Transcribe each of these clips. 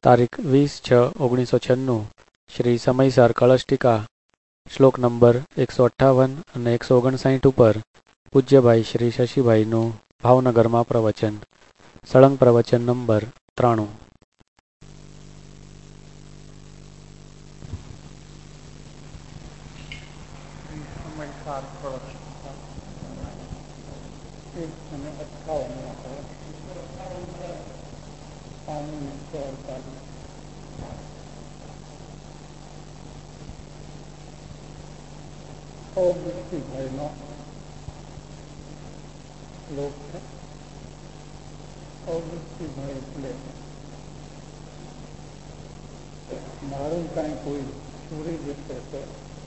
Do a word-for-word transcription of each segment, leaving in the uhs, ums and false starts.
તારીખ વીસ છ ઓગણીસો છન્નું શ્રી સમયસાર કળશ ટીકા શ્લોક નંબર એકસો અઠ્ઠાવન અને એકસો ઓગણસાઠ ઉપર પૂજ્યભાઈ શ્રી શશીભાઈનું ભાવનગરમાં પ્રવચન. સળંગ પ્રવચન નંબર ત્રાણું. ભાઈનો શ્લોક છે. અવૃત્તિભાઈ એટલે મારું કાંઈ કોઈ ચોરી જશે તો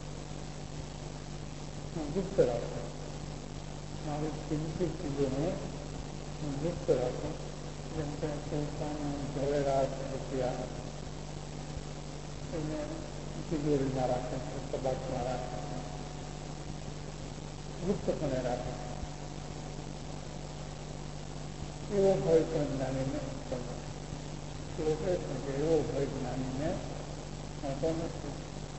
હું ગુપ્ત રાખું, મારી કિંમતી ચીજોને હું ગુપ્ત રાખું. જેમ કે પોતાનું ઝવેરાત રૂપિયા એને તિજોરીમાં રાખે છે, કબાટમાં રાખે છે, ગુપ્તપણે રાખે છે. એવો ભય પણ જ્ઞાનીને ગમે. શ્લોક એ છે કે એવો ભય જ્ઞાનીને હોતો નથી.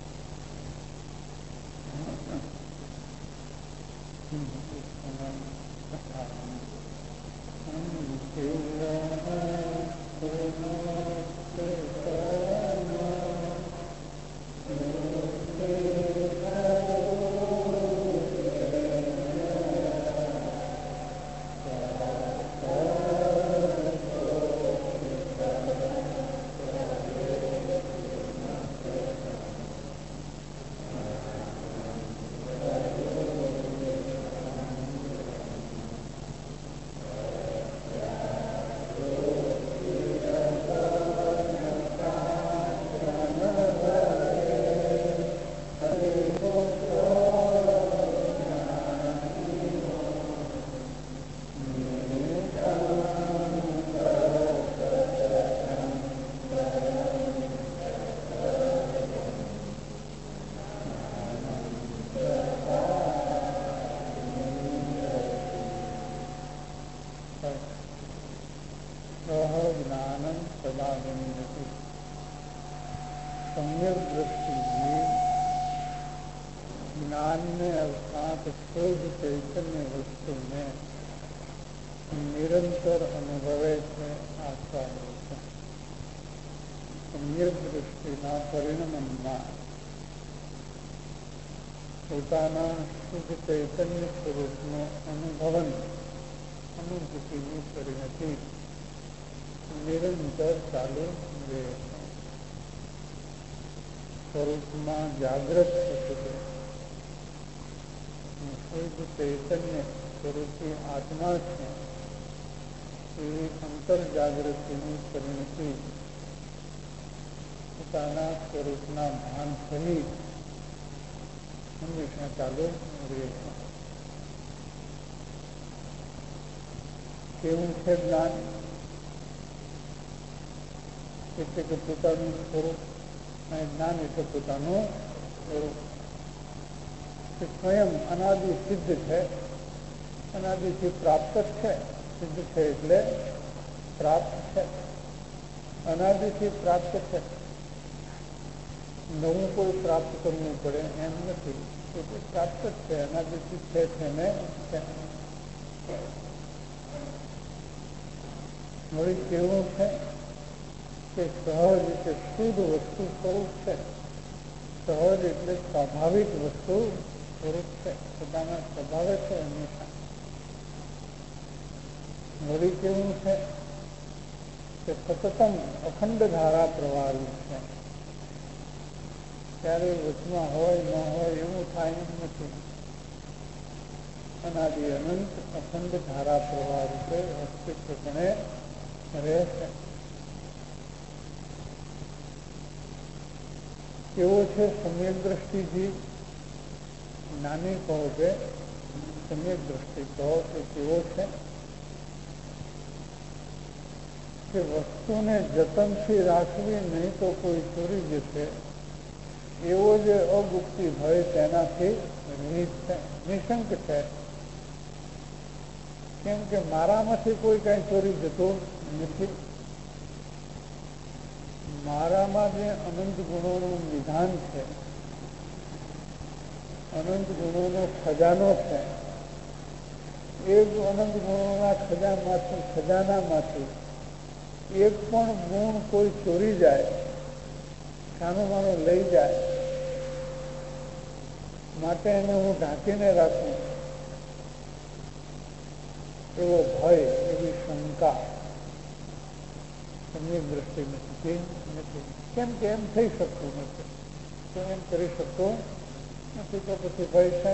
सम्यक दृष्टि ज्ञान में अर्थात शुद्ध चैतन्य वस्तु में निरंतर अनुभवे છે આસ્વાદે છે. सम्यक दृष्टिના પરિણમનમાં પોતાના શુદ્ધ ચૈતન્ય સ્વરૂપનું અનુભવન અનુભૂતિની પરિણતિ નિરંતર ચાલુ રહે છે. સ્વરૂપમાં જાગૃત થશે. શુદ્ધ ચૈતન્ય સ્વરૂપી આત્મા છે એવી અંતર જાગૃતિની પરિણતિ પોતાના સ્વરૂપના ભાન સહિત હંમેશા ચાલુ રહે છે. કેવું છે જ્ઞાન? એટલે કે પોતાનું સ્વરૂપ જ્ઞાન એટલે પોતાનું સ્વરૂપ સ્વયં અનાદિ સિદ્ધ છે, અનાદિથી પ્રાપ્ત છે. સિદ્ધ છે એટલે પ્રાપ્ત છે, અનાદિથી પ્રાપ્ત છે. નવું કોઈ પ્રાપ્ત કરવું પડે એમ નથી. એટલે પ્રાપ્ત જ છે, અનાદિથી છે તેને છે. હવે કેવું છે કે સહજ એટલે શુદ્ધ વસ્તુ સ્વરૂપ છે. સહજ એટલે સ્વાભાવિક વસ્તુ સ્વરૂપ છે, પોતાના સ્વભાવે છે હંમેશા. વળી કેવું છે કે સતતમ અખંડ ધારા પ્રવાહી છે. ત્યારે વચમાં હોય ન હોય એવું થાય એમ નથી. અનાદિ અનંત અખંડ ધારા પ્રવાહ રૂપે અસ્તિત્વપણે રહે છે. કેવો છે સમ્યક દ્રષ્ટિથી? જ્ઞાની કહો કે સમ્યક દ્રષ્ટિ કહો કે કેવો છે કે વસ્તુને જતનથી રાખવી નહીં તો કોઈ ચોરી જશે એવો જે અગુપ્તિ ભય તેનાથી રહિત છે, નિશંક છે. કેમ કે મારામાંથી કોઈ કઈ ચોરી જતું નથી. મારામાં જે અનંત ગુણોનું નિધાન છે, અનંત ગુણોનો ખજાનો છે, એ અનંત ગુણોના ખજાનામાંથી ખજાનામાંથી એક પણ ગુણ કોઈ ચોરી જાય, સાનો માનો લઈ જાય, માટે એને હું ઢાંકીને રાખું એવો ભય, એવી શંકા સમ્યક દ્રષ્ટિ નથી નથી કેમ કે એમ થઈ શકતું નથી, તો એમ કરી શકતો નથી. તો પછી ભય છે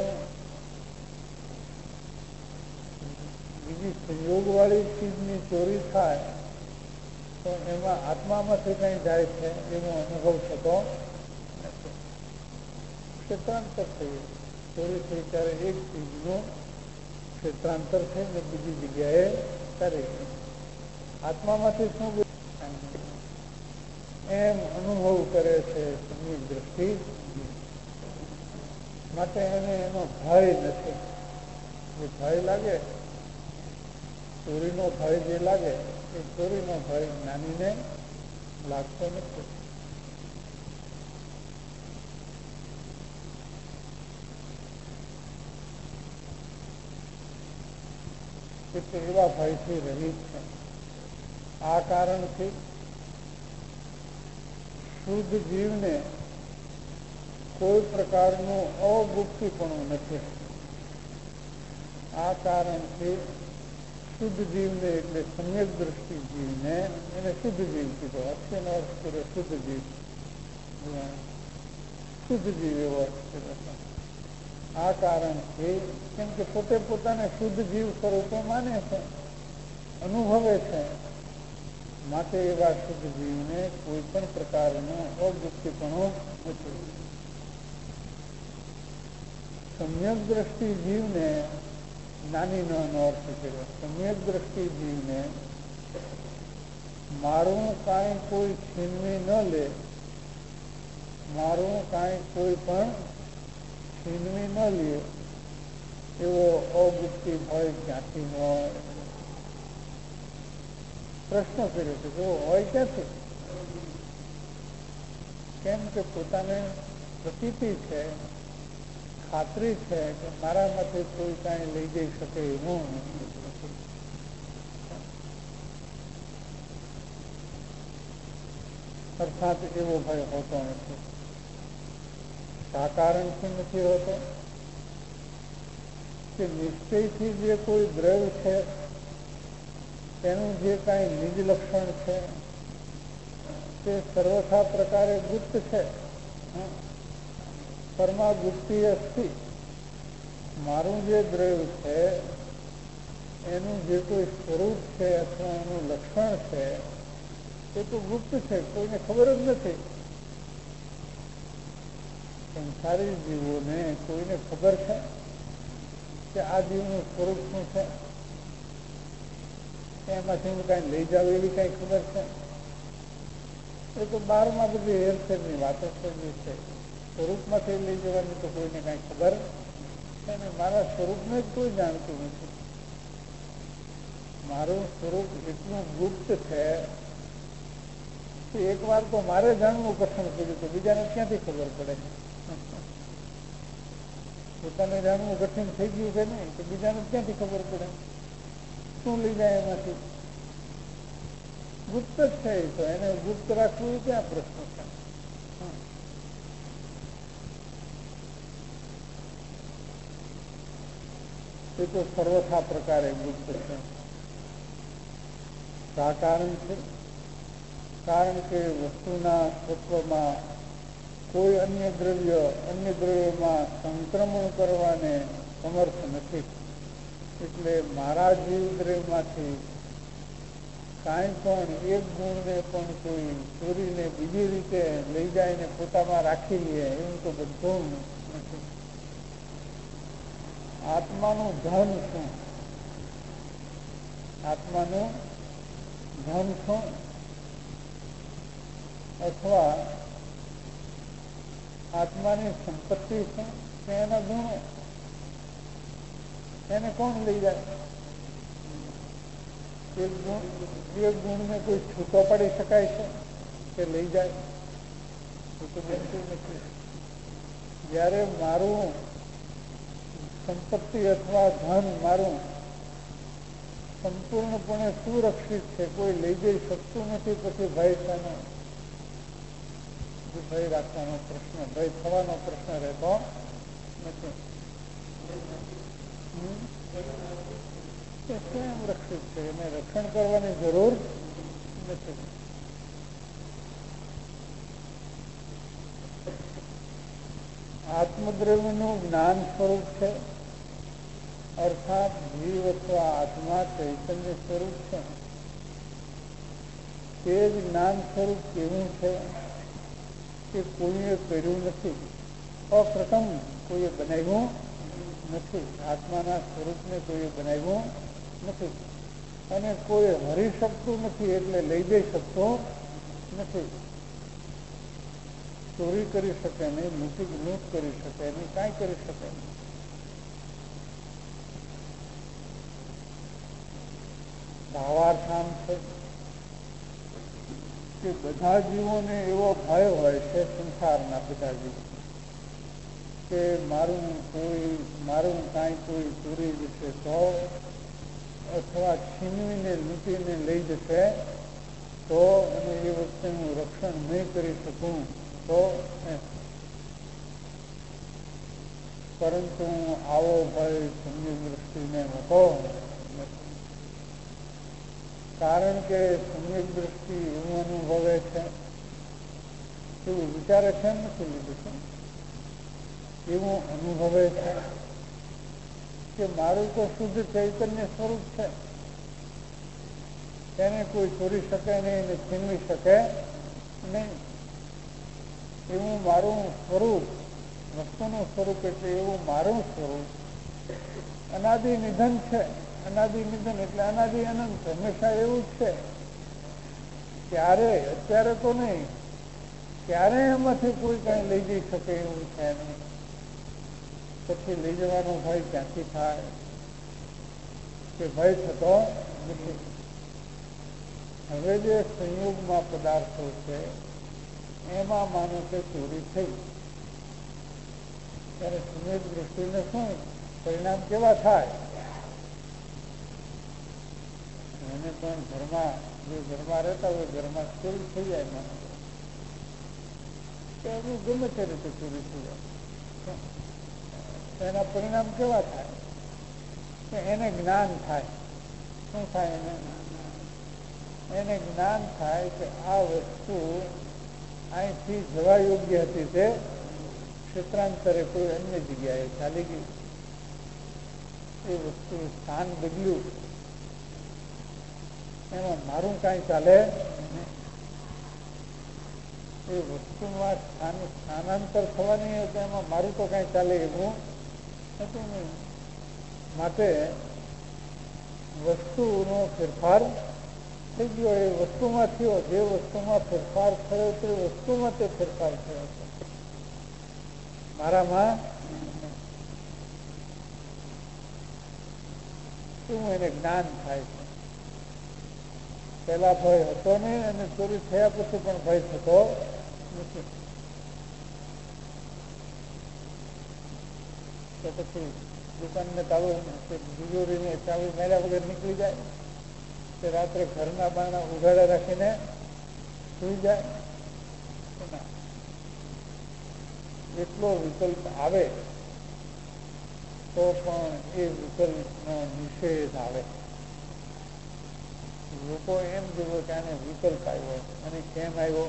બીજી સંયોગવાળી ચીજની ચોરી થાય તો એમાં આત્મામાંથી કંઈ જાય છે એનો અનુભવ થતો નથી. ક્ષેત્રાંતર થયું, ચોરી થઈ ત્યારે એક ચીજનું ક્ષેત્રાંતર થઈને બીજી જગ્યાએ કરે, આત્મામાંથી શું એમ અનુભવ કરે છે સમ્યક દ્રષ્ટિ, માટે એને એનો ભય નથી. જે ભય લાગે, ચોરીનો ભય જે લાગે એ ચોરીનો ભય જ્ઞાનીને લાગતો નથી. એટલે એવા ભયથી રહિત છે. આ કારણથી શુદ્ધ જીવને કોઈ પ્રકારનું અગુપ્તીપણું નથી. આ કારણથી શુદ્ધ જીવને એટલે સમ્યક દ્રષ્ટિ જીવને, એને શુદ્ધ જીવ કીધો, અક્ષયનો અર્થ કર્યો શુદ્ધ જીવ, શુદ્ધ જીવ એવો અર્થ કર્યો છે. આ કારણથી કેમ કે પોતે પોતાને શુદ્ધ જીવ સ્વરૂપે માને છે, અનુભવે છે, માટે એવા શુદ્ધ જીવને કોઈ પણ પ્રકારનો અગુપ્તીપણું નથી. સમ્યક દ્રષ્ટિ જીવને જ્ઞાનીનો અર્થ કર્યો. સમ્યક દ્રષ્ટિ જીવને મારું કાંઈ કોઈ છીનવી ન લે, મારું કાંઈ કોઈ પણ છીનવી ન લે એવો અગુપ્તિ ભય ક્યાંથી હોય? પ્રશ્ન કર્યો છે, જો હોય ક્યાંથી? કેમ કે પોતાને પ્રતીતિ છે, ખાતરી છે કે મારામાંથી કોઈ કાંઈ લઈ જઈ શકે એવું નથી. અર્થાત એવો ભય હોતો નથી. આ કારણથી નથી હોતો કે નિશ્ચયથી જે કોઈ દ્રવ્ય છે તેનું જે કાંઈ નિજ લક્ષણ છે તે સર્વથા પ્રકારે ગુપ્ત છે. પરમા ગુપ્તિ અસ્તિ. મારું જે દ્રવ્ય છે એનું જે કોઈ સ્વરૂપ છે અથવા એનું લક્ષણ છે એ તો ગુપ્ત છે, કોઈને ખબર જ નથી. સંસારી જીવોને કોઈને ખબર છે કે આ જીવનું સ્વરૂપ શું છે, એમાંથી હું કાંઈ લઈ જાવ એવી કાંઈ ખબર છે? એ તો બારમાં બધી હેરફેરની વાતો છે. જે છે સ્વરૂપમાંથી લઈ જવાની તો કોઈને કાંઈ ખબર છે ને. મારા સ્વરૂપને જ કોઈ જાણતું નથી. મારું સ્વરૂપ એટલું ગુપ્ત છે કે એક વાર તો મારે જાણવું કઠણ પડ્યું તો બીજાને ક્યાંથી ખબર પડે? પોતાને જાણવું કઠિન થઈ ગયું છે નહીં તો બીજાને ક્યાંથી ખબર પડે? શું લઈ જાય એમાંથી? ગુપ્ત જ છે. તો એને ગુપ્ત રાખવું એ ક્યાં પ્રશ્ન છે? એ તો સર્વથા પ્રકારે ગુપ્ત છે. આ કારણ છે, કારણ કે વસ્તુના તત્વમાં કોઈ અન્ય દ્રવ્ય અન્ય દ્રવ્યમાં સંક્રમણ કરવાને સમર્થ નથી. એટલે મારા જીવ દ્રવ્યમાંથી કાંઈ પણ એક ગુણને પણ કોઈ ચોરીને બીજી રીતે લઈ જાય ને પોતામાં રાખી લે એવું તો બધું નથી. આત્માનું ધન શું? આત્માનું ધન શું અથવા આત્માની સંપત્તિ શું કે એના ગુણો? એને કોણ લઈ જાય? એક ગુણ એક ગુણને કોઈ છૂટો પાડી શકાય છે? કે લઈ જાય એ તો બનતું નથી. જ્યારે મારું સંપત્તિ અથવા ધન મારું સંપૂર્ણપણે સુરક્ષિત છે, કોઈ લઈ જઈ શકતું નથી, પછી ભય શાનો? ભય રાખવાનો પ્રશ્ન, ભય થવાનો પ્રશ્ન રહેતો નથી. સ્વયં રક્ષિત છે, એને રક્ષણ કરવાની જરૂર નથી. આત્મદ્રવ્યનું જ્ઞાન સ્વરૂપ છે, અર્થાત જીવ અથવા આત્મા ચૈતન્ય સ્વરૂપ છે. તે જ જ્ઞાન સ્વરૂપ કેવું છે કે કોઈએ કર્યું નથી, અપ્રથમ કોઈએ બનાવ્યું નથી. આત્માના સ્વરૂપને કોઈએ બનાવ્યું નથી અને કોઈ હરી શકતું નથી, એટલે લઈ જઈ શકતો નથી. ચોરી કરી શકે નહીં, લૂંટી લૂંટ કરી શકે નહીં, કાંઈ કરી શકે નહીં. ભાવાર્થ આમ છે કે બધા જીવોને એવો ભય હોય છે, સંસારના બધા જીવો, કે મારું કોઈ મારું કાંઈ કોઈ ચોરી જશે તો, અથવા છીનવીને લૂંટીને લઈ જશે તો, અને એ વખતે હું રક્ષણ નહીં કરી શકું તો. પરંતુ હું આવો ભય સમ્યક દ્રષ્ટિને હતો નથી. કારણ કે સમ્યક દ્રષ્ટિ એવું અનુભવે છે, એવું વિચારે છે, નથી લીધું છે, એવું અનુભવે છે કે મારું તો શુદ્ધ ચૈતન્ય સ્વરૂપ છે, તેને કોઈ ચોરી શકે નહીં, એને છીનવી શકે નહીં. એવું મારું સ્વરૂપ, વસ્તુનું સ્વરૂપ એટલે એવું મારું સ્વરૂપ અનાદિ નિધન છે. અનાદિ નિધન એટલે અનાદિ અનંત, હંમેશા એવું જ છે. ક્યારે, અત્યારે તો નહીં, ક્યારે એમાંથી કોઈ કઈ લઈ જઈ શકે એવું છે નહીં. પછી લઈ જવાનો ભય ક્યાંથી થાય? કે ભય થતો નથી. હવે જે સંયોગમાં પદાર્થો છે એમાં માનો કે ચોરી થઈ, ત્યારે સંયોગ દ્રષ્ટિને શું પરિણામ કેવા થાય? એને પણ ઘરમાં, જે ઘરમાં રહેતા હોય ઘરમાં ચોરી થઈ જાય, માનો કે એનું ગમે તે રીતે ચોરી થઈ જાય, એના પરિણામ કેવા થાય? કે એને જ્ઞાન થાય. શું થાય? એને એને જ્ઞાન થાય કે આ વસ્તુ અહીંથી જવા યોગ્ય હતી, તે ક્ષેત્રાંતરે કોઈ અન્ય જગ્યાએ ચાલી ગઈ. એ વસ્તુ સ્થાન બદલ્યું, એમાં મારું કાંઈ ચાલે નહીં. એ વસ્તુમાં સ્થાન સ્થાનાંતર થવાની હોય તો એમાં મારું તો કાંઈ ચાલે એવું નથી નહીં. માટે વસ્તુનો ફેરફાર થઈ ગયો, એ વસ્તુમાં થયો. જે વસ્તુમાં ફેરફાર થયો તે વસ્તુમાં તે ફેરફાર થયો છે, મારામાં શું એને જ્ઞાન થાય છે. પેલા ભય હતો નહીં, અને ચોરી થયા પછી પણ ભય થતો નથી. તો પછી દુકાનને તાળું, તિજોરીને ચાવી મેળ્યા વગર નીકળી જાય, કે રાત્રે ઘરના બારણા ઉઘાડા રાખીને સુઈ જાય. એટલો વિકલ્પ આવે તો પણ એ વિકલ્પનો નિષેધ આવે. લોકો એમ જોવો કે આને વિકલ્પ આવ્યો, અને કેમ આવ્યો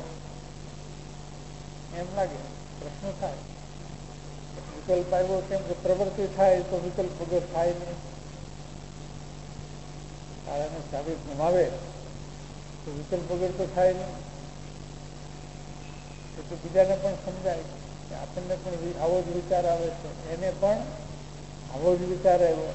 એમ લાગે, પ્રશ્ન થાય. વિકલ્પ આવ્યો કેમ? કે પ્રવૃત્તિ થાય તો વિકલ્પ વગર થાય નહીં. તારાને ચાવી ગુમાવે તો વિકલ્પ વગર તો થાય નહીં. એટલે બીજાને પણ સમજાય કે આપણને પણ આવો જ વિચાર આવે છે, એને પણ આવો જ વિચાર આવ્યો.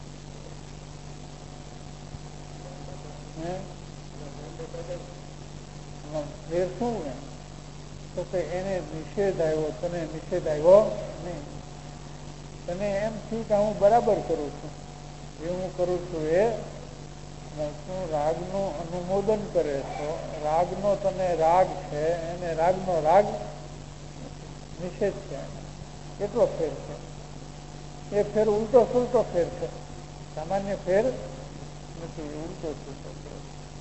ફેર શું ને? તો કે એને નિષેધ આવ્યો, તને નિષેધ આવ્યો નહીં. તને એમ થયું કે હું બરાબર કરું છું, જે હું કરું છું એ તું રાગનું અનુમોદન કરે છો, રાગનો તને રાગ છે, એને રાગનો રાગ નિષેધ છે. કેટલો ફેર છે? એ ફેર ઉલટો સુલટો ફેર છે, સામાન્ય ફેર નથી, ઉલટો સુલટો ફેર.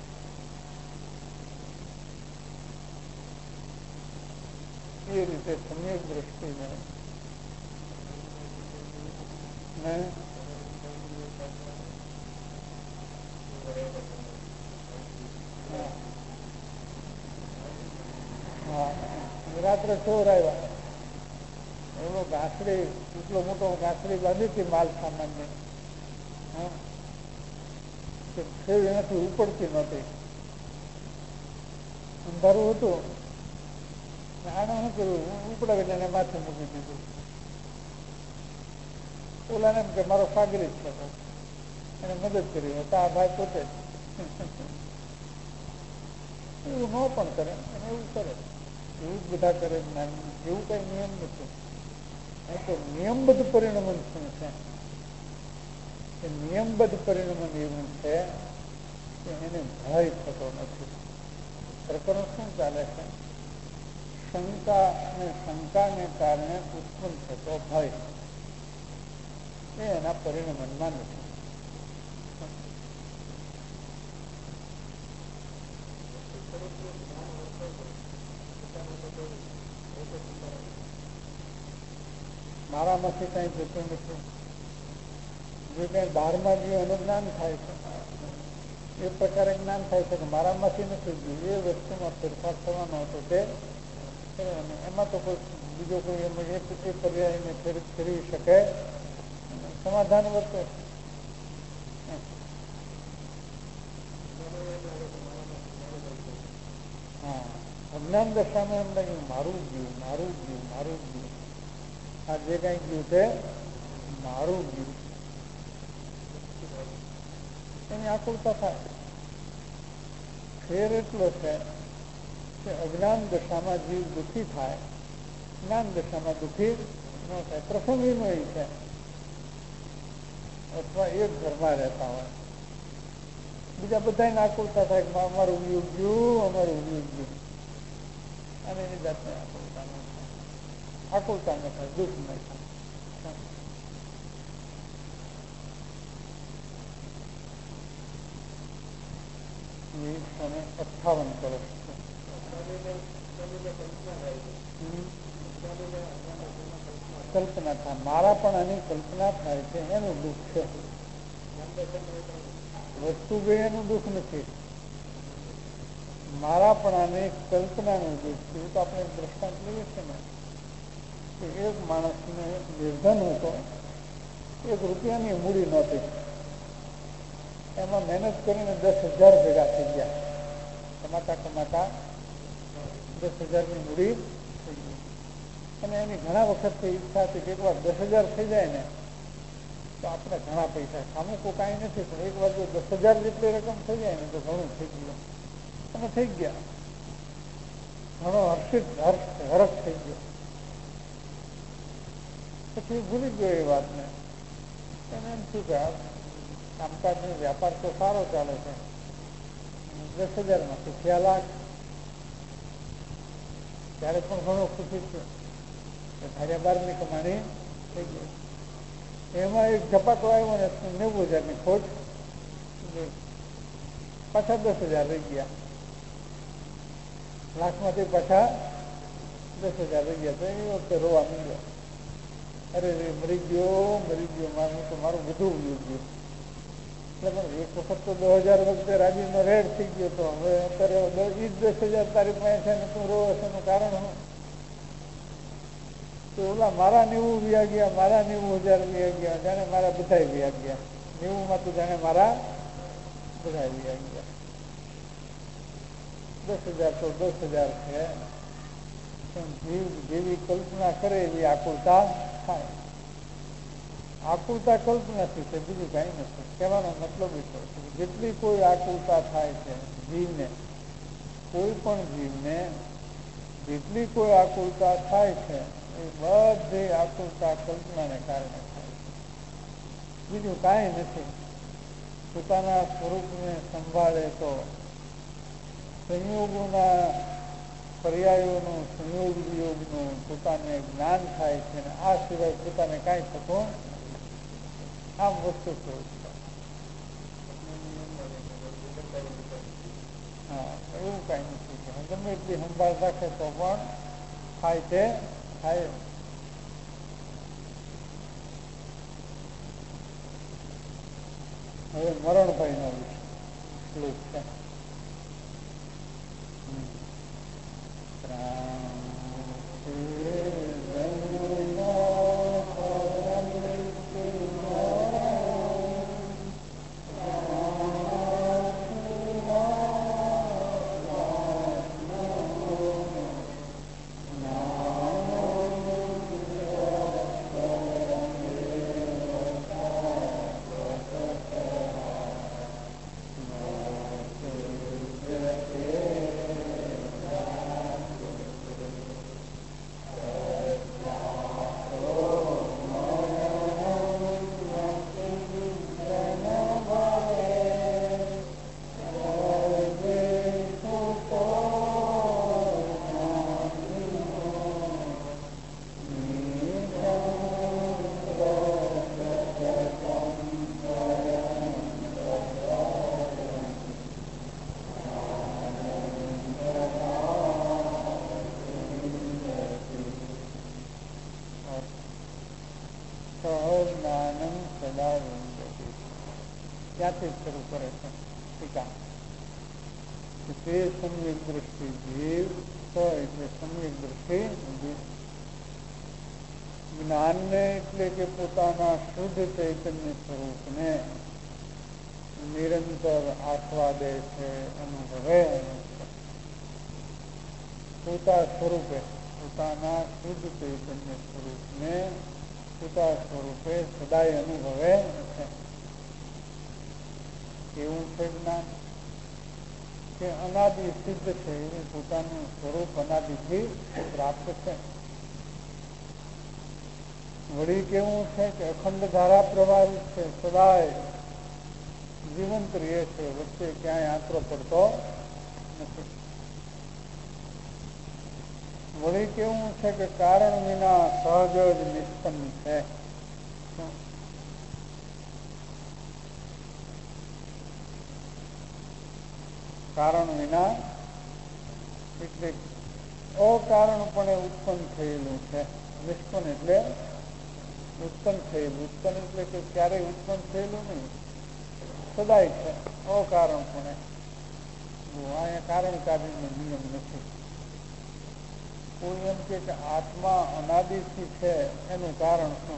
એ રીતે સમ્યક દ્રષ્ટિને ને હા, રાત્રે ચોર આવ્યા, એવો ઘાસડી, એટલો મોટો ઘાસડી બાંધી હતી માલ સામાનને, હા, ફેર એનાથી ઉપડતી નહોતી, અંધારું હતું. આને શું કર્યું, ઉપડાવી એને માથે મૂકી દીધું. ઓલાને એમ કે મારો સાગરી જ છે, એને મદદ કરી. આ ભાઈ પોતે એવું ન પણ કરે, અને એવું કરે, એવું જ બધા કરે. એવું કઈ નિયમ નથી. એ તો નિયમબદ્ધ પરિણમન શું છે? એ નિયમબદ્ધ પરિણમન એવું છે કે એને ભય થતો નથી. પ્રકરણ શું ચાલે છે? શંકા અને શંકાને કારણે ઉત્પન્ન થતો ભય એ એના પરિણમનમાં નથી. મારામાંથી કઈ જતું નથી. જે કઈ બહારમાં જે અનુજ્ઞાન થાય છે એ પ્રકારે જ્ઞાન થાય છે કે મારામાંથી નથી ગયું, એ વસ્તુમાં ફેરફાર થવાનો હતો તે, અને એમાં તો કોઈ બીજો કોઈ એમ એક પર્યાયને ફેરવી શકે, સમાધાન વર્તે. હા, અજ્ઞાન દશામાં એમ લાગ્યું મારું ગયું, મારું ગયું, મારું ગયું. આ જે કઈ ગયું તે મારું ગયું, એની આકુલતા થાય. ફેર એટલો છે કે અજ્ઞાન દશામાં જીવ દુઃખી થાય, જ્ઞાન દશામાં દુઃખી ન થાય. પ્રસંગીનો એ છે. અથવા એક ઘરમાં રહેતા હોય, બીજા બધાને આકુલતા થાય કે અમારું વ્યૂ ગયું, અમારું વ્યૂ ગયું, અને એની જાતને આકુલતા ન થાય. આકુલતા ન થાય, દુઃખ ન થાય. અઠાવન વર્ષ કલ્પના થાય, મારા પણ આની કલ્પના થાય છે, એનું દુઃખ છે. વસ્તુ ગઈ એનું દુઃખ નથી, મારા પણ આની કલ્પનાનું દુઃખ છે. તો આપણે દ્રષ્ટાંત લઈએ છીએ ને કે એક માણસને નિર્ધન હતો, એક રૂપિયાની મૂડી નહોતી, એમાં મહેનત કરીને દસ હજાર ભેગા થઈ ગયા, કમાતા કમાતા દસ હજારની મૂડી થઈ ગઈ. અને એની ઘણા વખતથી ઈચ્છા હતી કે એક વાર દસ હજાર થઈ જાય ને તો આપણે ઘણા પૈસા, સામું કોઈ કાંઈ નથી, પણ એક વાર જો દસ હજાર જેટલી રકમ થઈ જાય ને તો ઘણું થઈ ગયું. અને થઈ ગયા, ઘણો હર્ષિત હર્ષ હર્ષ થઈ ગયો. પછી ભૂલી ગયો એ વાતને. એને એમ શું કે કામકાજનો વ્યાપાર તો સારો ચાલે છે, દસ હજારમાં રૂપિયા લાખ, ત્યારે પણ ઘણો ખુશી છે કે ભાર્યા બારની કમાણી થઈ ગઈ. એમાં એક ઝપાટો આવ્યો ને નેવું હજારની ખોટ, પાછા દસ હજાર રહી ગયા, લાખમાંથી પાછા દસ હજાર રહી ગયા. તો એ વખતે રોવા માંડ્યો, અરે રે મરી ગયો, મરી ગયો, મારું તો મારું બધું ઉડ્યું ગયું. એટલે પણ એક વખત તો દસ હજાર વખતે રાજીનો રેડ થઈ ગયો હતો, હવે અત્યારે એ જ દસ હજાર તારીખ પાસે છે ને તું રોવે છે એનું કારણ શું? તો ઓલા મારા નેવું વ્યા ગયા, મારા નેવું હજાર વ્યા ગયા, જાણે મારા બધા વ્યા ગયા, નેવું માં તો જાણે મારા બધા વ્યા ગયા. દસ હજાર તો દસ હજાર છે, પણ જીવ જેવી કલ્પના કરે એવી આકુલતા થાય. આકુલતા કલ્પનાથી છે, બીજું કાંઈ નથી. કહેવાનો મતલબ એટલો છે કે જેટલી કોઈ આકુલતા થાય છે જીવને, કોઈ પણ જીવને જેટલી કોઈ આકુલતા થાય છે એ બધી આકુલતા કલ્પનાને કારણે થાય છે, બીજું કાંઈ નથી. પોતાના સ્વરૂપને સંભાળે તો સંયોગોના પર્યાયોનું સંયોગ વિયોગનું પોતાને જ્ઞાન થાય છે અને આ સિવાય પોતાને કાંઈ થતું આમ વસ્તુ સ્વરૂપ છે. હા, એવું કાંઈ નથી કે ગમે એટલી સંભાળ રાખે તો પણ થાય તે થાય. હવે મરણભાઈનો શ્લોક છે. ત્યાંથી શરૂ કરે છે ટીકા. તે સમ્યક દ્રષ્ટિ જીવ એટલે સમ્યક દ્રષ્ટિ જીવ જ્ઞાનને એટલે કે પોતાના શુદ્ધ ચૈતન્ય સ્વરૂપને નિરંતર આસ્વાદે છે, અનુભવે પોતા સ્વરૂપે પોતાના શુદ્ધ ચૈતન્ય સ્વરૂપને પોતા સ્વરૂપે સદાય અનુભવે છે. એવું છે જ્ઞાન કે અનાદિ સિદ્ધ છે, એવું પોતાનું સ્વરૂપ અનાદિથી પ્રાપ્ત છે. વળી કેવું છે કે અખંડ ધારા પ્રવાહિત છે, સદાય જીવંત રહે છે, વચ્ચે ક્યાંય આંતરો પડતો નથી. વળી કેવું છે કે કારણ વિના સહજ જ નિષ્પન્ન છે. કારણ વિના એટલે અકારણપણે ઉત્પન્ન થયેલું છે. નિષ્પન્ન એટલે ઉત્પન્ન થયેલું. ઉત્પન્ન એટલે કે ક્યારેય ઉત્પન્ન થયેલું નહીં, સદાય છે અકારણપણે. અહીંયા કારણ કાર્યનો નિયમ નથી. કોઈ એમ કે આત્મા અનાદિથી છે, એનું કારણ શું?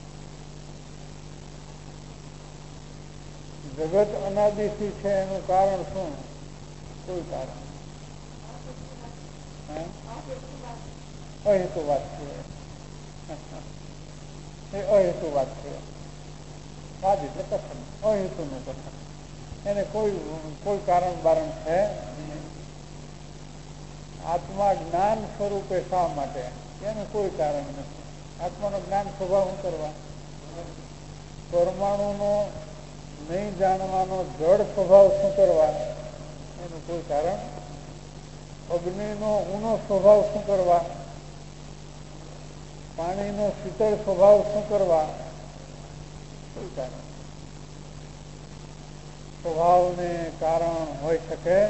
જગત અનાદિથી છે, એનું કારણ શું? કોઈ કારણ અહેતુ વાત છે. એ અહેતુ વાત છે. વાત એટલે કથન, અહેતુનું કથન. એને કોઈ કોઈ કારણ બારણ છે. આત્મા જ્ઞાન સ્વરૂપે શા માટે? એનું કોઈ કારણ નથી. આત્માનો જ્ઞાન સ્વભાવ શું કરવા? પરમાણુનો નહીં જાણવાનો જળ સ્વભાવ શું કરવા? એનું કોઈ કારણ. અગ્નિનો ઊનો સ્વભાવ શું કરવા? પાણીનો શીતળ સ્વભાવ શું કરવા? કોઈ કારણ. સ્વભાવને કારણ હોઈ શકે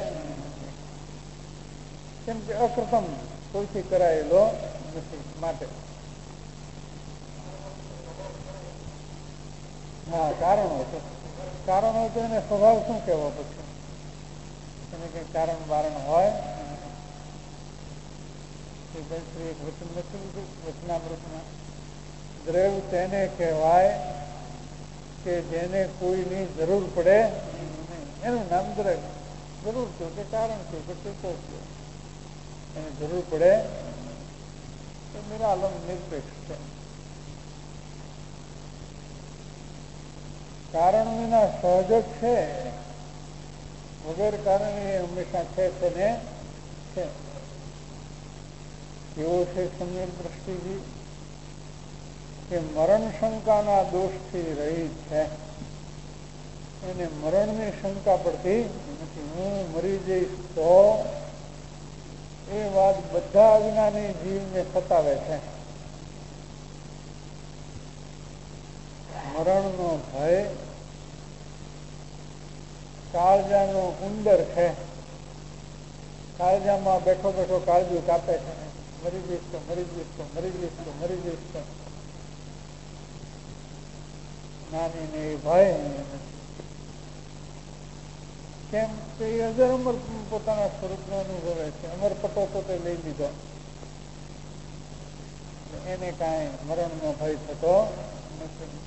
કેમ કે અકૃતમ કોઈથી કરાયેલો નથી. માટે હા, કારણ હોય તો કારણ હોય તો એને સ્વભાવ શું કહેવો? પછી એને કઈ કારણ બારણ હોય? એક વચન નથી લીધું વચનામૃતમાં, દ્રવ તેને કહેવાય કે જેને કોઈની જરૂર પડે એનું નામ દ્રવ. જરૂર થયું કે કારણ થયું કે ટેકો થયો, એને જરૂર પડે તો નિરાલમ નિરપેક્ષ છે. કારણ વિના સહજ છે, વગર કારણે એ હંમેશા છે તેને છે. એવો છે સમ્યક દ્રષ્ટિથી કે મરણ શંકાના દોષથી રહિત છે. એને મરણની શંકા પડતી નથી. હું મરી જઈશ તો એ વાત બધા અજ્ઞાની જીવને સતાવે છે. મરણનો ભય કાળજાનો ઉંદર છે. કાળજામાં બેઠો બેઠો કાળજું કાપે છે. મરી જઈશ તો મરી જઈશ તો મરી જઈશ તો મરી જઈશ તો નાની ને એ ભય કેમ કે એ અજર અમર પોતાના સ્વરૂપનો અનુભવે છે. અમર પટો તો તે લઈ લીધો, એને કાંઈ મરણનો ભય થતો નથી.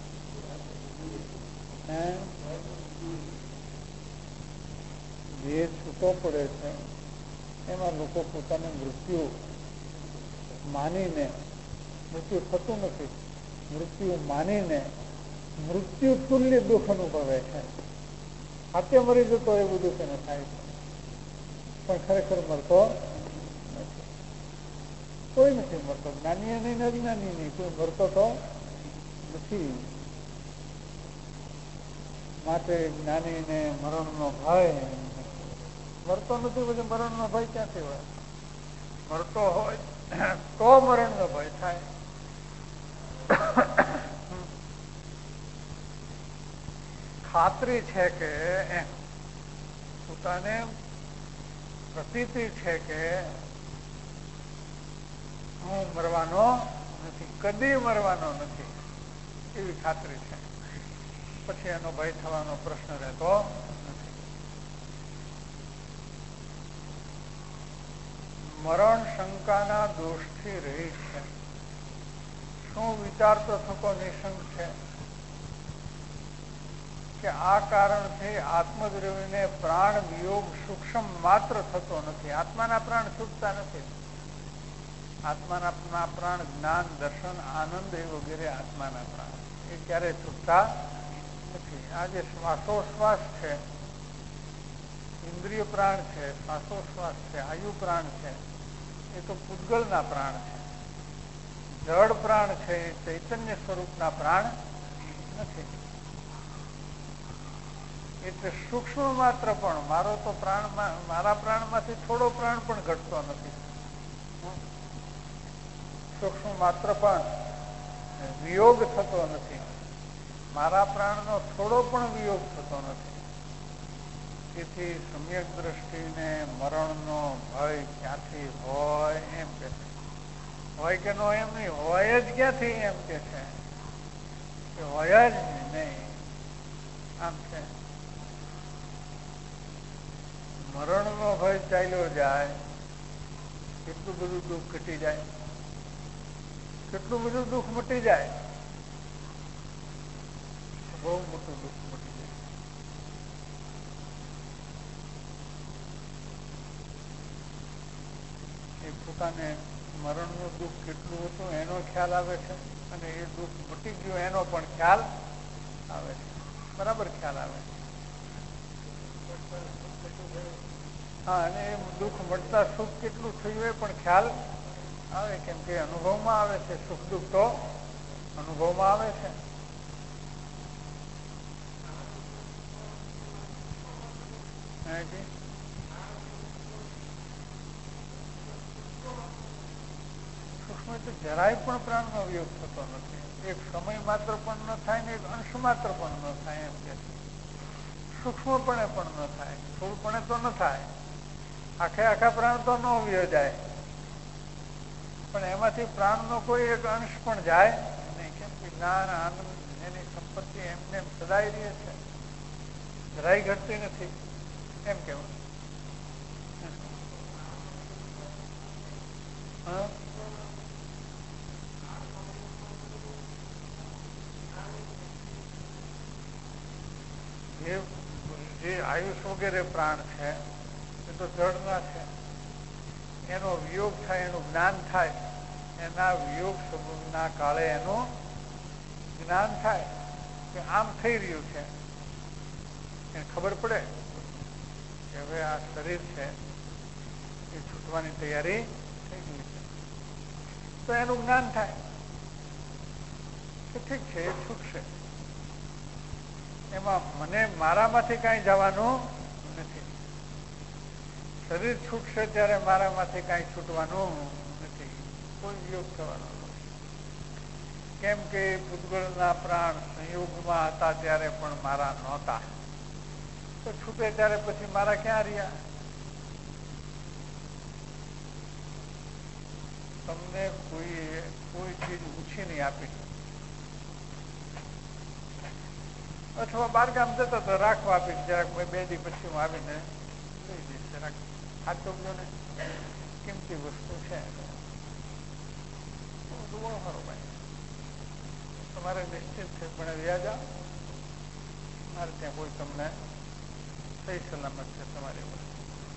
જે છૂટો પડે છે એમાં લોકો પોતાનું મૃત્યુ માનીને, મૃત્યુ થતું નથી, મૃત્યુ માનીને મૃત્યુ તુલ્ય દુઃખ અનુભવે છે. હાથે મરી જતો એવું દુઃખ એને થાય છે, પણ ખરેખર મરતો નથી. કોઈ નથી મરતો, જ્ઞાની નહીં, અજ્ઞાની નહીં, કોઈ મરતો તો નથી. માટે જ્ઞાનીને મરણનો ભય મરતો નથી. પછી મરણનો ભય ક્યાંથી હોય? મરતો હોય તો મરણનો ભય થાય. ખાતરી છે કે પોતાને પ્રતીતિ છે કે હું મરવાનો નથી, કદી મરવાનો નથી, એવી ખાતરી છે. પછી એનો ભય થવાનો પ્રશ્ન રહેતો નથી. મરણ શંકાના દોષથી રહી છે. શું વિચારતો થકો નિશંક છે કે આ કારણથી આત્મદ્રવ્યને પ્રાણ વિયોગ સૂક્ષ્મ માત્ર થતો નથી. આત્માના પ્રાણ છૂટતા નથી. આત્માના પ્રાણ જ્ઞાન, દર્શન, આનંદ એ વગેરે આત્માના પ્રાણ એ ક્યારેય છૂટતા નથી. આ જે શ્વાસોશ્વાસ છે, ઇન્દ્રિય પ્રાણ છે, શ્વાસોશ્વાસ છે, આયુ પ્રાણ છે, એ તો પૂતગલના પ્રાણ છે. જળ પ્રાણ છે એ ચૈતન્ય સ્વરૂપના પ્રાણ નથી. એટલે સૂક્ષ્મ માત્ર પણ મારો તો પ્રાણમાં, મારા પ્રાણમાંથી થોડો પ્રાણ પણ ઘટતો નથી. સૂક્ષ્મ માત્ર પણ વિયોગ થતો નથી. મારા પ્રાણનો થોડો પણ વિયોગ થતો નથી. તેથી સમ્યક દ્રષ્ટિને મરણનો ભય ક્યાંથી હોય એમ કે છે. હોય કે નો એમ નહીં, હોય જ ક્યાંથી એમ કે છે કે હોય જ નહીં. આમ છે. મરણનો ભય ચાલ્યો જાય, કેટલું બધું દુઃખ ઘટી જાય, કેટલું બધું દુઃખ મટી જાય. બહુ મોટું દુઃખ મટી જાય. એ પોતાને મરણનું દુઃખ કેટલું હતું એનો ખ્યાલ આવે છે, અને એ દુઃખ મટી ગયું એનો પણ ખ્યાલ આવે છે. બરાબર ખ્યાલ આવે છે. હા, અને એ દુઃખ મળતા સુખ કેટલું થયું એ પણ ખ્યાલ આવે, કેમ કે અનુભવમાં આવે છે. સુખ દુઃખ તો અનુભવમાં આવે છે. સૂક્ષ્મ તો જરાય પણ પ્રાણનો વિયોગ થતો નથી. એક સમય માત્ર પણ ન થાય ને એક અંશ માત્ર પણ ન થાય એમ કે સૂક્ષ્મપણે પણ ન થાય, થોડુંપણે તો ન થાય. આખે આખા પ્રાણ તો ન વિયો જાય, પણ એમાંથી પ્રાણનો કોઈ એક અંશ પણ જાય નહીં. કેમ કે જ્ઞાન, આનંદ, એની સંપત્તિ એમને એમ સદાય રહે છે, જરાય ઘટતી નથી એમ કેવું. જે આયુષ વગેરે પ્રાણ છે એ તો જળના છે. એનો વિયોગ થાય, એનું જ્ઞાન થાય, એના વિયોગ સંબંધના કાળે એનું જ્ઞાન થાય કે આમ થઈ રહ્યું છે. એને ખબર પડે કે હવે આ શરીર છે એ છૂટવાની તૈયારી થઈ ગઈ છે, તો એનું જ્ઞાન થાય કે ઠીક છે, એ છૂટશે. એમાં મને મારામાંથી કાંઈ જવાનું નથી. શરીર છૂટશે ત્યારે મારામાંથી કાંઈ છૂટવાનું નથી, કોઈ વિયોગ થવાનો નથી. કેમ કે પૂતગળના પ્રાણ સંયોગમાં હતા ત્યારે પણ મારા નહોતા, તો છૂટે ત્યારે પછી મારા ક્યાં રહ્યા? તમને કોઈ કોઈ ચીજ ઉછી નહીં આપી, અથવા બારગામ જતો તો રાખવા આપી, જરાક બે દી પછી હું આવીને લઈ જઈશ, જરાક સાચવજો ને, કિંમતી વસ્તુ છે. સારો ભાઈ, તમારે નિશ્ચિત છે પણ વ્યાજ મારે ત્યાં કોઈ તમને સહી સલામત છે તમારી વસ્તુ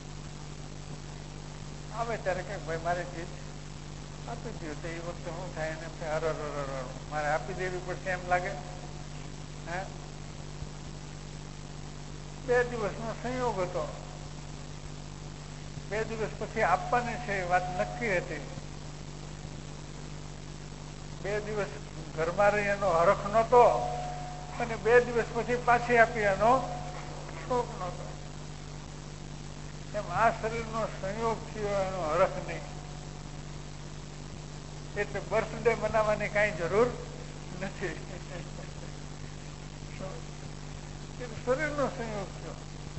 આવે ત્યારે કે ભાઈ મારે ચીજ આપી દો, તો એ વખતે શું થાય એને હર હર હર મારે આપી દેવી પડશે એમ લાગે. હે બે દિવસનો સંયોગ હતો, બે દિવસ પછી આપવાની છે એ વાત નક્કી હતી. બે દિવસ ઘરમાં રહી એનો હરખ નહોતો અને બે દિવસ પછી પાછી આપી એનો શોખ નહોતો. એમ આ શરીરનો સંયોગ થયો એનો હરખ નહીં, એટલે બર્થડે મનાવવાની કાંઈ જરૂર નથી. શરીરનો સંયોગ થયો,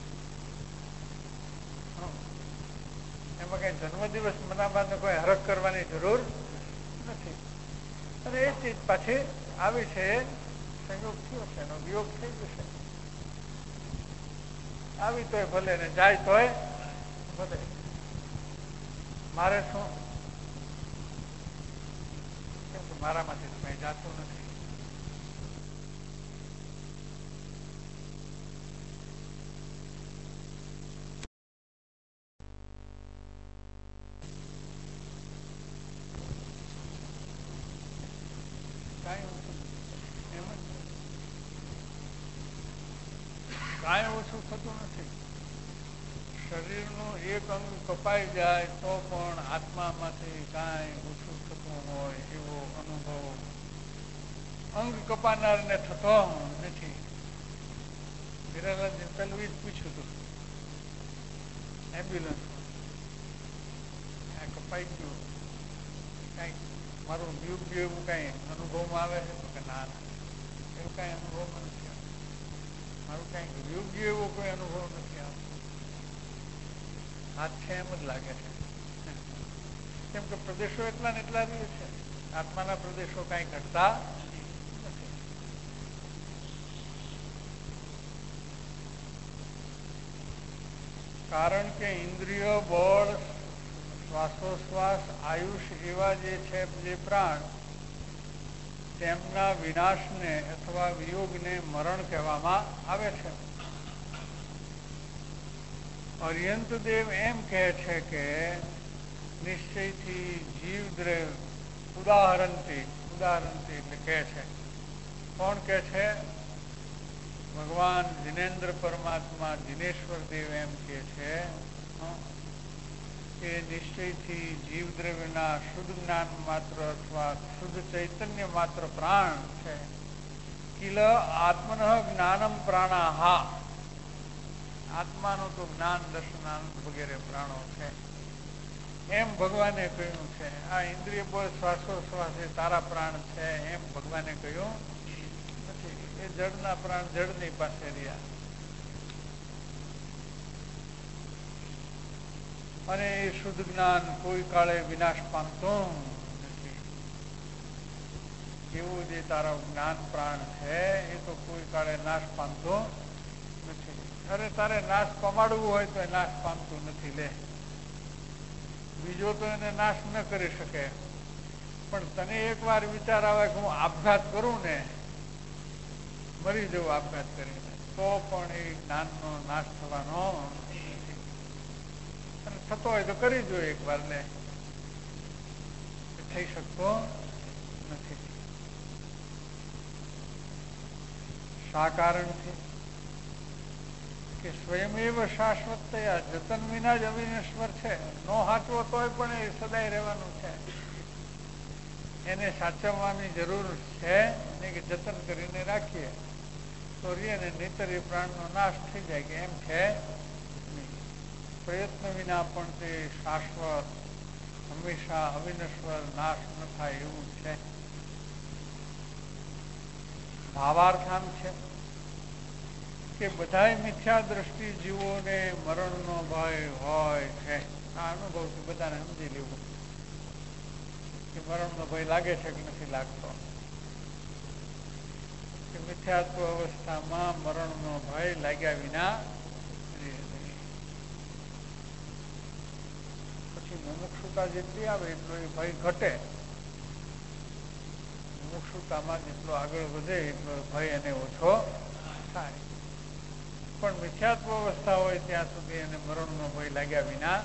એમાં કઈ જન્મદિવસ મનાવવાનો કોઈ હરખ કરવાની જરૂર નથી. અને એ ચીજ પાછી આવી છે, સંયોગ થયો છે, એનો વિયોગ થઈ જશે. આવી તોય ભલે ને જાય તોય ભલે, મારે શું? કેમ કે મારામાંથી તો કઈ જાતું નથી. કાંઈ ઓછું થતું નથી. શરીરનું એક અંગ કપાઈ જાય તો પણ આત્મામાંથી કાંઈ ઓછું થતું હોય એવો અનુભવ અંગ કપાનારને થતો નથી. હિરાલાલજી પેલું જ પૂછ્યું હતું એમ્બ્યુલન્સ કપાઈ ગયું, કઈ મારું વિયુગ એવું કઈ અનુભવમાં આવે છે કે ના ના એવું કઈ અનુભવમાં નથી આવતું. મારું કઈ યોગ્ય એવો કોઈ અનુભવ નથી આવતો. હાથ છે એમ જ લાગે છે, કેમ કે પ્રદેશો એટલા ને એટલા રહે છે, આત્માના પ્રદેશો કઈ ઘટતા નથી. કારણ કે ઇન્દ્રિય બળ શ્વાસોશ્વાસ આયુષ એવા જે છે જે પ્રાણ, તેમના વિનાશને અથવા વિયોગને મરણ કહેવામાં આવે છે. અર્યંત દેવ એમ કહે છે કે નિશ્ચયથી જીવ દ્રવ ઉદાહરણથી ઉદાહરણથી એટલે કહે છે. કોણ કહે છે? ભગવાન જિનેન્દ્ર પરમાત્મા જિનેશ્વર દેવ એમ કહે છે કે નિશ્ચયથી જીવ દ્રવ્યના શુદ્ધ જ્ઞાન માત્ર અથવા શુદ્ધ ચૈતન્ય માત્ર પ્રાણ છે. કિલ આત્મન જ્ઞાનમ પ્રાણાહા, આત્માનું તો જ્ઞાન દર્શન આનંદ વગેરે પ્રાણો છે એમ ભગવાને કહ્યું છે. આ ઇન્દ્રિય બળ શ્વાસોશ્વાસ એ તારા પ્રાણ છે એમ ભગવાને કહ્યું નથી. એ જળના પ્રાણ જળની પાસે રહ્યા, અને એ શુદ્ધ જ્ઞાન કોઈ કાળે વિનાશ પામતું નથી. એવું જે તારા જ્ઞાન પ્રાણ છે એ તો કોઈ કાળે નાશ પામતો નથી. અરે તારે નાશ પમાડવું હોય તો એ નાશ પામતું નથી. લે, બીજો તો એને નાશ ન કરી શકે, પણ તને એક વાર વિચાર આવે કે હું આપઘાત કરું ને, મરી જવું આપઘાત કરીને, તો પણ એ જ્ઞાનનો નાશ થવાનો નથી. અને થતો હોય તો કરી જોઈએ એક વાર, ને થઈ શકતો નથી. શા કારણથી? કે સ્વયં એવ શાશ્વત થયા, જતન વિના જ અવિનશ્વર છે. નો સાચવો તોય પણ એ સદાય રહેવાનું છે. એને સાચવવાની જરૂર છે નહીં કે જતન કરીને રાખીએ તો રે ને નહીતર એ પ્રાણનો નાશ થઈ જાય કે એમ છે નહીં. પ્રયત્ન વિના પણ તે શાશ્વત હંમેશા અવિનશ્વર નાશ ન થાય એવું છે. ભાવાર્થ આમ છે કે બધાય મિથ્યા દ્રષ્ટિ જીવોને મરણનો ભય હોય છે. આ અનુભવથી બધાને સમજી લેવું કે મરણનો ભય લાગે છે કે નથી લાગતો. કે મિથ્યાત્વ અવસ્થામાં મરણનો ભય લાગ્યા વિના પછી મુમુક્ષુતા જેટલી આવે એટલો એ ભય ઘટે. મુમુક્ષુતામાં જેટલો આગળ વધે એટલો ભય એને ઓછો થાય. પણ મિથ્યાત્વ અવસ્થા હોય ત્યાં સુધી એને મરણનો ભય લાગ્યા વિના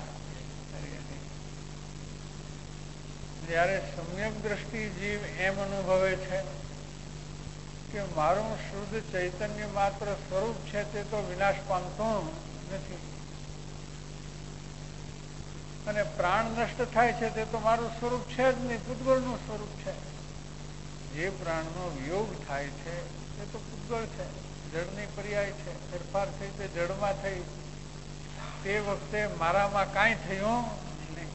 જ્યારે સમ્યક દ્રષ્ટિ જીવ એમ અનુભવે છે કે મારું શુદ્ધ ચૈતન્ય માત્ર સ્વરૂપ છે તે તો વિનાશ પામતું નથી અને પ્રાણ નષ્ટ થાય છે તે તો મારું સ્વરૂપ છે જ નહીં, પૂતગળનું સ્વરૂપ છે. જે પ્રાણનો વિયોગ થાય છે તે તો પૂતગળ છે, જળની પર્યાય છે. ફેરફાર થઈ તે જળમાં થઈ તે વખતે મારામાં કાંઈ થયું નહીં.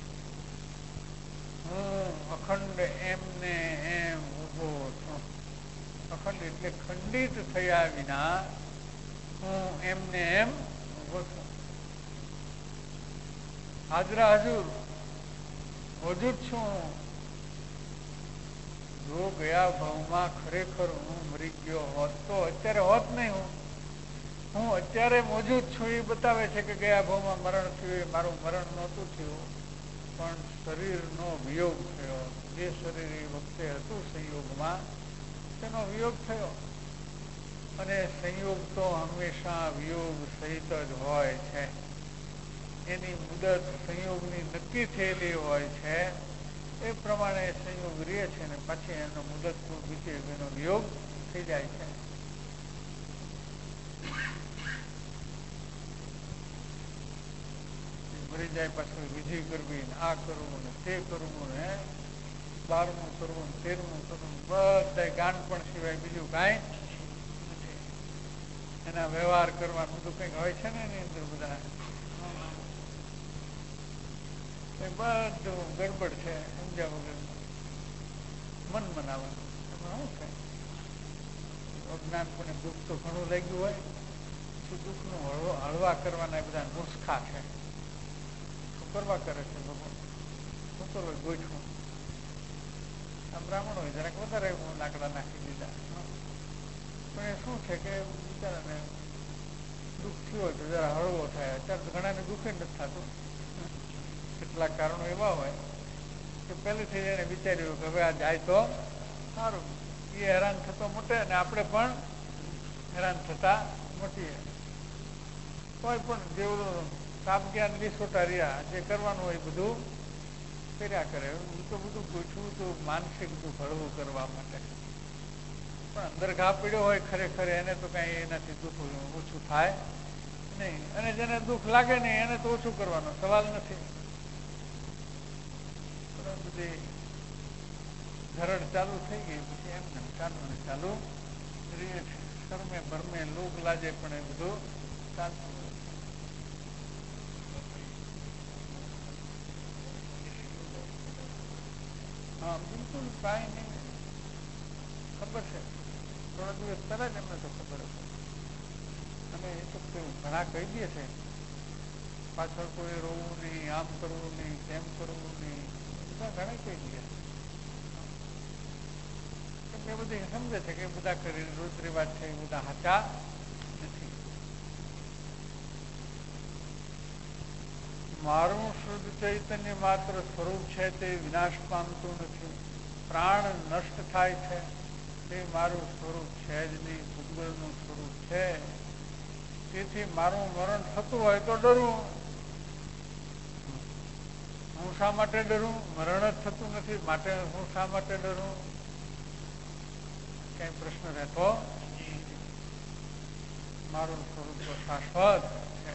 હું અખંડ એમને એમ ઉભો છું. અખંડ એટલે ખંડિત થયા વિના હું એમને એમ ઉભો છું. હાજરા હજુર મોજૂદ છું. જો ગયા ભાવમાં ખરેખર હું મરી ગયો હોત તો અત્યારે હોત નહીં. હું હું અત્યારે મોજૂદ છું એ બતાવે છે કે ગયા ભાવમાં મરણ થયું એ મારું મરણ નહોતું થયું, પણ શરીરનો વિયોગ થયો. જે શરીર એ વખતે હતું સંયોગમાં તેનો વિયોગ થયો. અને સંયોગ તો હંમેશા વિયોગ સહિત જ હોય છે. એની મુદત સંયોગની નક્કી થયેલી હોય છે. એ પ્રમાણે સંયોગ રહે છે ને પછી એનો મુદત બીજે એનો વિયોગ થઈ જાય છે. મરી જાય પાછું વિધિ કરવી, આ કરવું ને તે કરવું ને બારમું કરવું ને તેરમું કરવું, બધા ગાનપણ સિવાય બીજું કાંઈ નથી. એના વ્યવહાર કરવાનું બધું કંઈક હોય છે ને એની અંદર બધા બધું ગડબડ છે. સમજ્યા વગર મન મનાવવાનું એમાં શું છે? અજ્ઞાન કોને દુઃખ તો ઘણું લાગ્યું હોય પછી દુઃખનું હળવા હળવા કરવાના બધા નુસ્ખા છે. શું કરવા કરે છે લોકો? શું કરો ગોઠવું? આ બ્રાહ્મણ હોય જરાક વધારે લાકડા નાખી દીધા, પણ એ શું છે કે બિચારાને દુઃખ થયું હોય તો જરા હળવો થાય. અત્યારે તો ઘણાને દુઃખે નથી થતું. કેટલાક કારણો એવા હોય કે પહેલેથી એને વિચાર્યું કે હવે આ જાય તો સારું. એ હેરાન થતો મોટે અને આપણે પણ હેરાન થતા મોટીએ. કોઈ પણ જેવું કામ જ્ઞાન વિસોટા રહ્યા જે કરવાનું હોય બધું કર્યા કરે. હું તો બધું પૂછવું તો માનસિક દુઃખ હળવું કરવા માટે, પણ અંદર ઘા પીડ્યો હોય ખરેખર એને તો કાંઈ એનાથી દુઃખ ઓછું થાય નહીં. અને જેને દુઃખ લાગે નહીં એને તો ઓછું કરવાનો સવાલ નથી. બધી ધરડ ચાલુ થઈ ગઈ પછી એમને ચાલુ ને ચાલુ રહે છે. શરમે ભરમે લોક લાજે પણ એ બધું ચાલતું હોય. હા બિલકુલ કાંઈ નહીં. ખબર છે થોડા દિવસ પહેલા જ એમને તો ખબર હતી. અને એ તો ઘણા કહી દે છે પાછળ કોઈ રોવું નહીં, આમ કરવું નહીં, તેમ કરવું નહીં, બધા ઘણા કહી દે. એ બધી સમજે છે કે બધા કરી રોજ રિવાજ છે એ બધા સાચા નથી. મારું શુદ્ધ ચૈતન્ય માત્ર સ્વરૂપ છે તે વિનાશ પામતું નથી. પ્રાણ નષ્ટ થાય છે તે મારું સ્વરૂપ છે જ નહીં, ભૂતગળનું સ્વરૂપ છે. તેથી મારું મરણ થતું હોય તો ડરવું. હું શા માટે ડરું? મરણ જ થતું નથી માટે હું શા માટે ડરું? કઈ પ્રશ્ન રહેતો? મારું સ્વરૂપ તો શાશ્વત છે.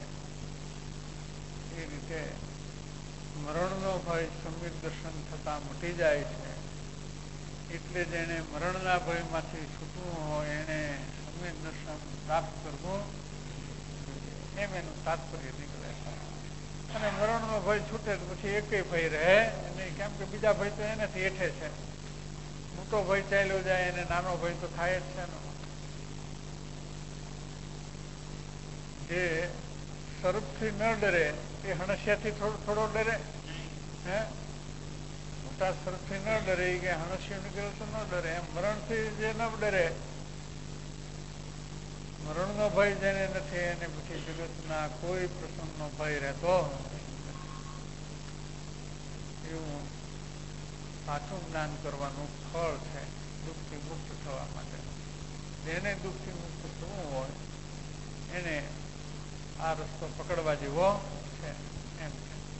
એ રીતે મરણનો ભય સમ્યક દર્શન થતા મટી જાય છે. એટલે જેને મરણના ભયમાંથી છૂટવું હોય એને ધીમે દર્શન પ્રાપ્ત કરવો એમ એનું તાત્પર્ય નીકળે. અને મરણનો ભય છૂટે તો પછી એકેય ભય રહે નહીં, કેમ કે બીજા ભય તો એનાથી હેઠે છે. મોટો ભય ચાલ્યો જાય અને નાનો ભય તો થાય જ છે ને. જે સ્વરૂપથી ન ડરે એ હણસિયાથી થોડો થોડો ડરે. હે મોટા સ્વરૂપથી ન ડરે કે હણસિયું નીકળે તો ન ડરે. એમ મરણથી જે ન ડરે, મરણનો ભય જેને નથી એને પછી જગતના કોઈ પ્રસંગનો ભય રહેતો એવું સાચું જ્ઞાન કરવાનું ફળ છે દુઃખથી મુક્ત થવા માટે. જેને દુઃખથી મુક્ત થવું હોય એને આ રસ્તો પકડવા જેવો છે એમ છે.